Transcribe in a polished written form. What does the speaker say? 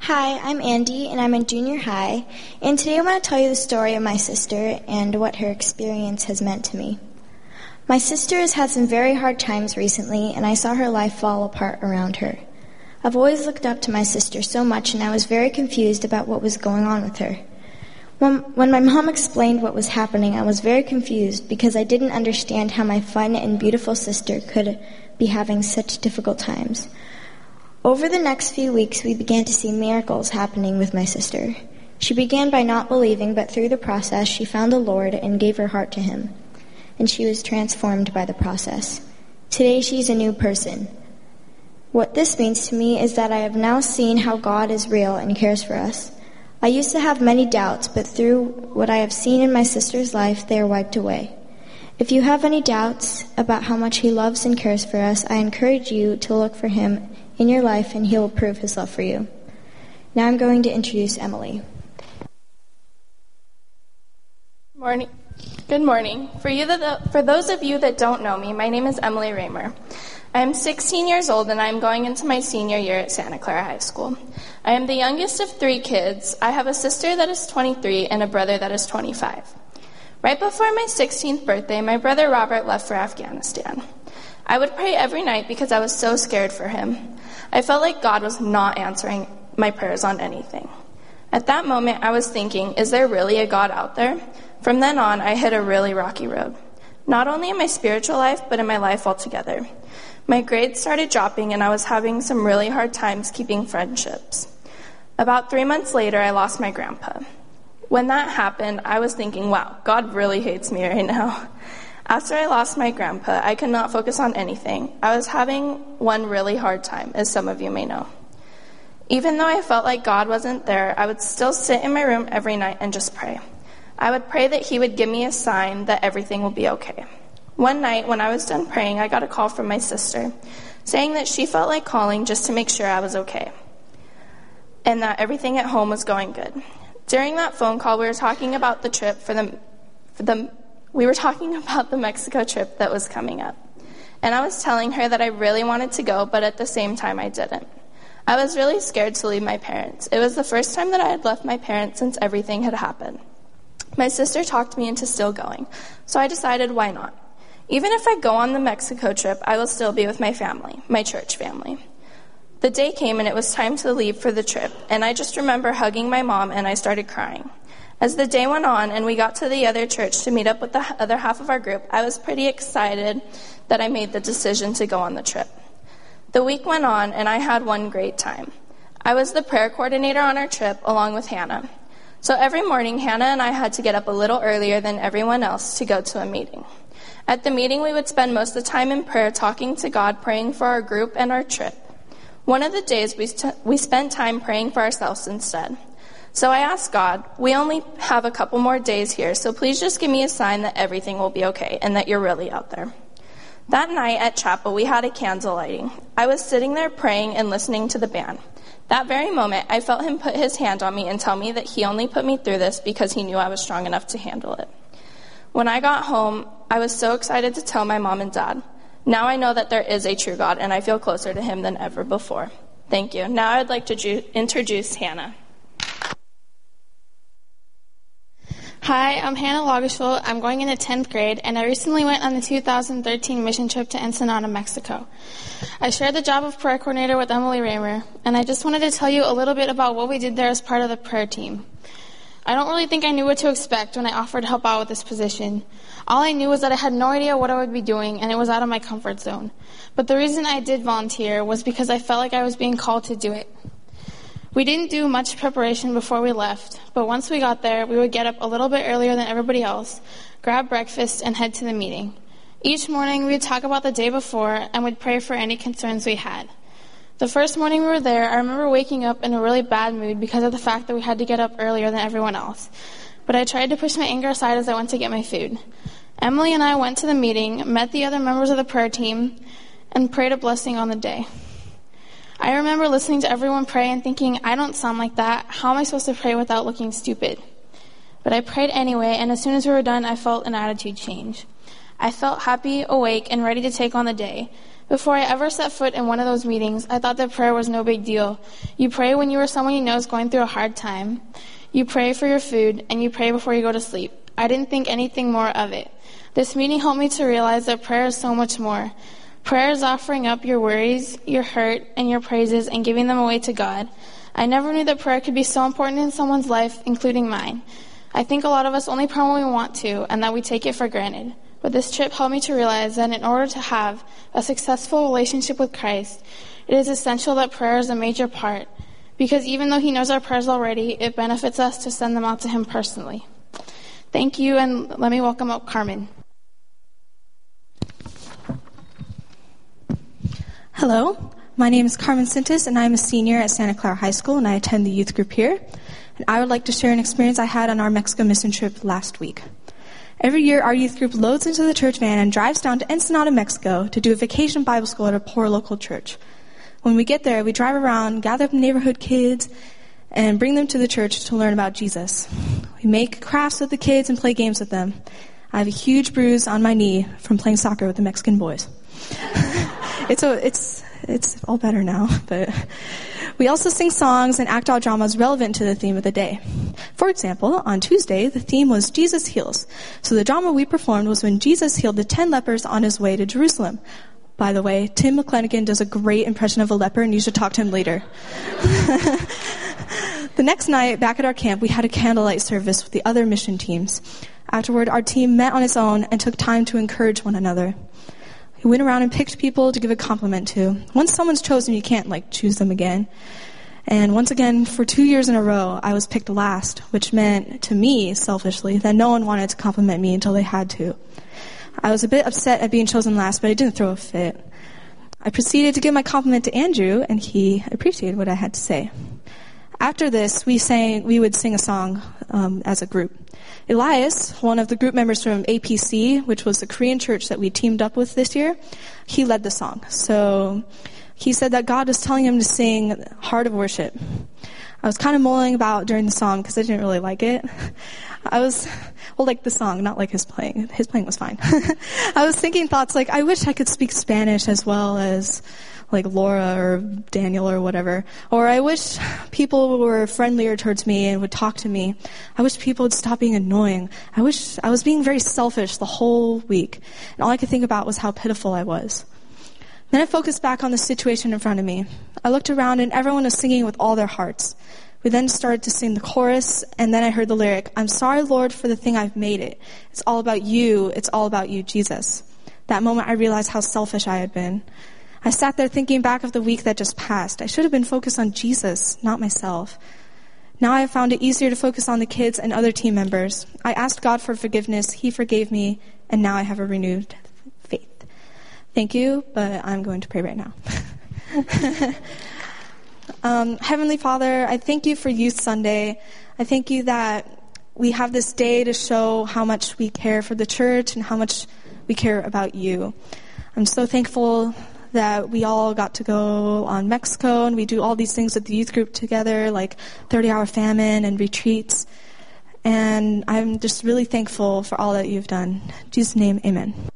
Hi, I'm Andy, and I'm in junior high, and today I want to tell you the story of my sister and what her experience has meant to me. My sister has had some very hard times recently, and I saw her life fall apart around her. I've always looked up to my sister so much, and I was very confused about what was going on with her. When my mom explained what was happening, I was very confused because I didn't understand how my fun and beautiful sister could be having such difficult times. Over the next few weeks, we began to see miracles happening with my sister. She began by not believing, but through the process, she found the Lord and gave her heart to Him. And she was transformed by the process. Today, she's a new person. What this means to me is that I have now seen how God is real and cares for us. I used to have many doubts, but through what I have seen in my sister's life, they are wiped away. If you have any doubts about how much He loves and cares for us, I encourage you to look for Him in your life, and He will prove His love for you. Now I'm going to introduce Emily. Good morning. For those of you that don't know me, my name is Emily Raymer. I am 16 years old, and I am going into my senior year at Santa Clara High School. I am the youngest of 3 kids. I have a sister that is 23 and a brother that is 25. Right before my 16th birthday, my brother Robert left for Afghanistan. I would pray every night because I was so scared for him. I felt like God was not answering my prayers on anything. At that moment, I was thinking, is there really a God out there? From then on, I hit a really rocky road. Not only in my spiritual life, but in my life altogether. My grades started dropping, and I was having some really hard times keeping friendships. About 3 months later, I lost my grandpa. When that happened, I was thinking, wow, God really hates me right now. After I lost my grandpa, I could not focus on anything. I was having one really hard time, as some of you may know. Even though I felt like God wasn't there, I would still sit in my room every night and just pray. I would pray that He would give me a sign that everything will be okay. One night, when I was done praying, I got a call from my sister, saying that she felt like calling just to make sure I was okay, and that everything at home was going good. During that phone call, we were talking about the trip we were talking about the Mexico trip that was coming up. And I was telling her that I really wanted to go, but at the same time I didn't. I was really scared to leave my parents. It was the first time that I had left my parents since everything had happened. My sister talked me into still going, so I decided why not. Even if I go on the Mexico trip, I will still be with my family, my church family. The day came and it was time to leave for the trip, and I just remember hugging my mom and I started crying. As the day went on and we got to the other church to meet up with the other half of our group, I was pretty excited that I made the decision to go on the trip. The week went on and I had one great time. I was the prayer coordinator on our trip along with Hannah. So every morning, Hannah and I had to get up a little earlier than everyone else to go to a meeting. At the meeting, we would spend most of the time in prayer talking to God, praying for our group and our trip. One of the days, we spent time praying for ourselves instead. So I asked God, we only have a couple more days here, so please just give me a sign that everything will be okay and that you're really out there. That night at chapel, we had a candle lighting. I was sitting there praying and listening to the band. That very moment, I felt Him put His hand on me and tell me that He only put me through this because He knew I was strong enough to handle it. When I got home, I was so excited to tell my mom and dad. Now I know that there is a true God, and I feel closer to Him than ever before. Thank you. Now I'd like to introduce Hannah. Hi, I'm Hannah Lagerschul. I'm going into 10th grade, and I recently went on the 2013 mission trip to Ensenada, Mexico. I shared the job of prayer coordinator with Emily Raymer, and I just wanted to tell you a little bit about what we did there as part of the prayer team. I don't really think I knew what to expect when I offered to help out with this position. All I knew was that I had no idea what I would be doing, and it was out of my comfort zone. But the reason I did volunteer was because I felt like I was being called to do it. We didn't do much preparation before we left, but once we got there, we would get up a little bit earlier than everybody else, grab breakfast, and head to the meeting. Each morning, we would talk about the day before and would pray for any concerns we had. The first morning we were there, I remember waking up in a really bad mood because of the fact that we had to get up earlier than everyone else. But I tried to push my anger aside as I went to get my food. Emily and I went to the meeting, met the other members of the prayer team, and prayed a blessing on the day. I remember listening to everyone pray and thinking, I don't sound like that. How am I supposed to pray without looking stupid? But I prayed anyway, and as soon as we were done, I felt an attitude change. I felt happy, awake, and ready to take on the day. Before I ever set foot in one of those meetings, I thought that prayer was no big deal. You pray when you or someone you know is going through a hard time. You pray for your food, and you pray before you go to sleep. I didn't think anything more of it. This meeting helped me to realize that prayer is so much more. Prayer is offering up your worries, your hurt, and your praises and giving them away to God. I never knew that prayer could be so important in someone's life, including mine. I think a lot of us only pray when we want to, and that we take it for granted. But this trip helped me to realize that in order to have a successful relationship with Christ, it is essential that prayer is a major part. Because even though he knows our prayers already, it benefits us to send them out to him personally. Thank you, and let me welcome up Carmen. Hello, my name is Carmen Sintis, and I'm a senior at Santa Clara High School, and I attend the youth group here. And I would like to share an experience I had on our Mexico mission trip last week. Every year, our youth group loads into the church van and drives down to Ensenada, Mexico to do a vacation Bible school at a poor local church. When we get there, we drive around, gather up neighborhood kids, and bring them to the church to learn about Jesus. We make crafts with the kids and play games with them. I have a huge bruise on my knee from playing soccer with the Mexican boys. It's all better now, but we also sing songs and act out dramas relevant to the theme of the day. For example, on Tuesday, the theme was Jesus Heals. So the drama we performed was when Jesus healed the 10 lepers on his way to Jerusalem. By the way, Tim McClanagan does a great impression of a leper, and you should talk to him later. The next night, back at our camp, we had a candlelight service with the other mission teams. Afterward, our team met on its own and took time to encourage one another. We went around and picked people to give a compliment to. Once someone's chosen, you can't, choose them again. And once again, for 2 years in a row, I was picked last, which meant, to me, selfishly, that no one wanted to compliment me until they had to. I was a bit upset at being chosen last, but I didn't throw a fit. I proceeded to give my compliment to Andrew, and he appreciated what I had to say. After this, we would sing a song as a group. Elias, one of the group members from APC, which was the Korean church that we teamed up with this year, he led the song. So he said that God was telling him to sing Heart of Worship. I was kind of mulling about during the song because I didn't really like it. The song, not like his playing. His playing was fine. I was thinking thoughts I wish I could speak Spanish as well as Laura or Daniel or whatever. Or I wish people were friendlier towards me and would talk to me. I wish people would stop being annoying. I wish I was being very selfish the whole week. And all I could think about was how pitiful I was. Then I focused back on the situation in front of me. I looked around and everyone was singing with all their hearts. We then started to sing the chorus, and then I heard the lyric, "I'm sorry, Lord, for the thing I've made it. It's all about you. It's all about you, Jesus." That moment I realized how selfish I had been. I sat there thinking back of the week that just passed. I should have been focused on Jesus, not myself. Now I have found it easier to focus on the kids and other team members. I asked God for forgiveness. He forgave me, and now I have a renewed faith. Thank you, but I'm going to pray right now. Heavenly Father, I thank you for Youth Sunday. I thank you that we have this day to show how much we care for the church and how much we care about you. I'm so thankful that we all got to go on Mexico and we do all these things with the youth group together, like 30-hour famine and retreats. And I'm just really thankful for all that you've done. In Jesus' name, amen.